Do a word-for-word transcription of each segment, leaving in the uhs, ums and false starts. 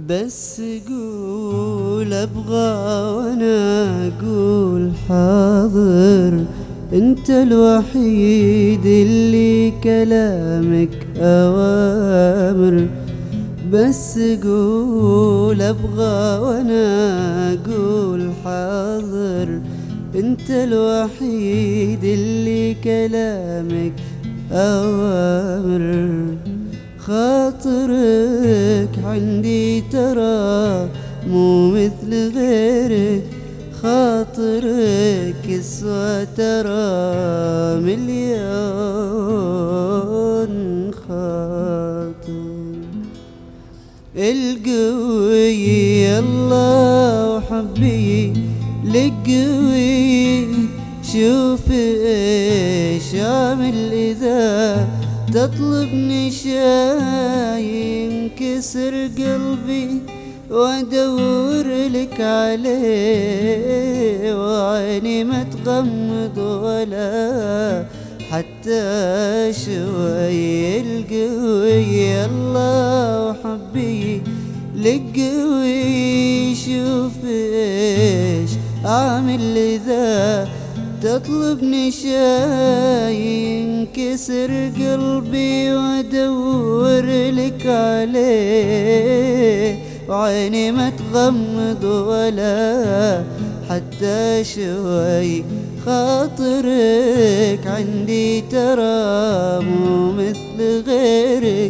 بس قول أبغى وأنا أقول حاضر، أنت الوحيد اللي كلامك أوامر. بس قول أبغى وأنا أقول حاضر، أنت الوحيد اللي كلامك أوامر. خاطرك عندي ترى مو مثل غيرك، خاطرك يسوى ترى مليون خاطر. القوي الله وحبي للقوي، شوف ايش اعمل اذا تطلبني شاي. ينكسر قلبي وادور لك عليه، وعيني ما تغمض ولا حتى شوي. القوي الله وحبي للقوي، شوف ايش اعمل اذا تطلبني شاي. ينكسر قلبي وادور لك عليه، وعيني ما تغمض ولا حتى شوي. خاطرك عندي ترى مو مثل غيرك،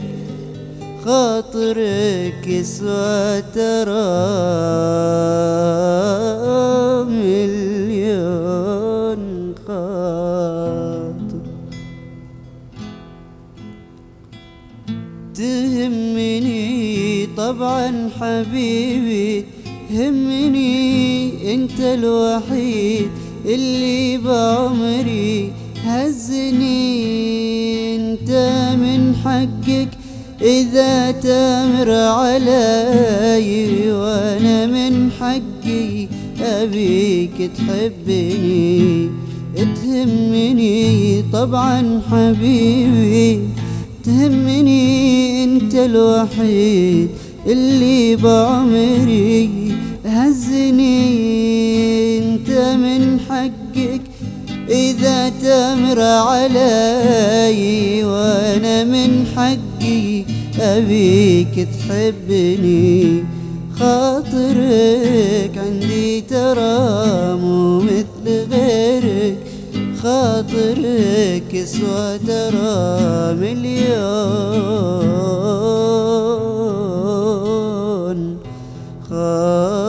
خاطرك يسوى ترى مليون خاطر. تهمني طبعا حبيبي، تهمني انت الوحيد اللي بعمري هزني. انت من حقك إذا تامر علي، وأنا من حقي أبيك تحبني. تهمني طبعا حبيبي، تهمني أنت الوحيد اللي بعمري هزني. أنت من حقك إذا تامر علي، وأنا من حقي أبيك تحبني. خاطرك عندي ترى مو مثل غيرك، خاطرك يسوى ترى مليون خاطر.